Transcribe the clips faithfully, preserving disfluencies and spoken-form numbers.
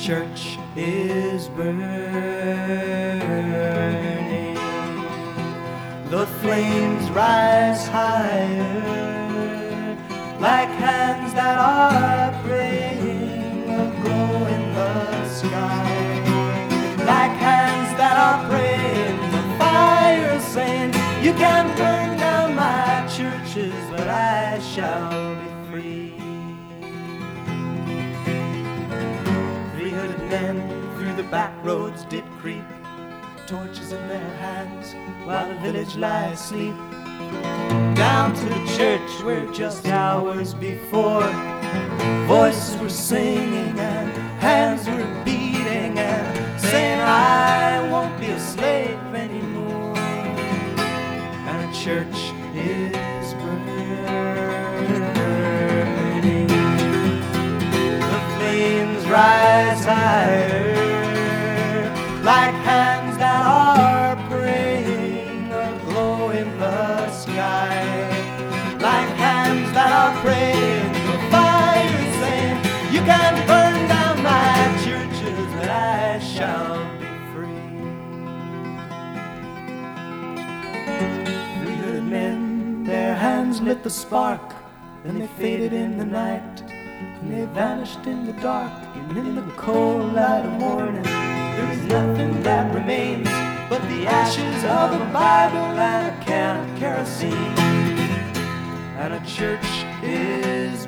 church is burning. The flames rise higher, like hands that are praying, a glow in the sky. Like hands that are praying, the fire saying, you can burn down my churches, but I shall be free. Three-hooded men through the back roads did creep, torches in their hands, while the village lay asleep. Down to the church where just hours before, voices were singing and hands were beating and saying, I won't be a slave anymore. And a church is burning. The flames rise higher, like hands that are praying, a glow in the sky. Like hands that are praying, the fire is saying, you can burn down my churches, but I shall be free. Three-hooded men, their hands lit the spark, then they faded in the night, and they vanished in the dark, and in the cold light of morning, there is nothing that remains but the ashes of a Bible and a can of kerosene. And a church is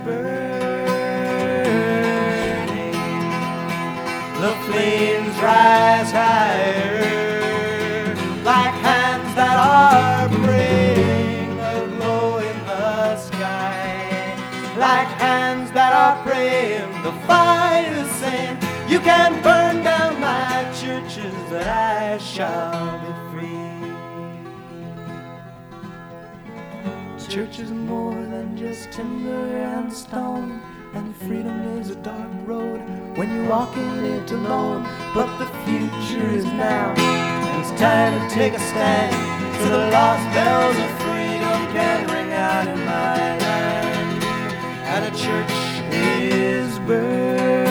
burning. The flames rise higher, like hands that are praying, a glow in the sky. Like hands that are praying, the fire is saying, you can burn down my churches, but I shall be free. Church is more than just timber and stone, and freedom is a dark road when you're walking it alone. But the future is now, and it's time to take a stand, so the lost bells of freedom can ring out in my land. And a church is burning.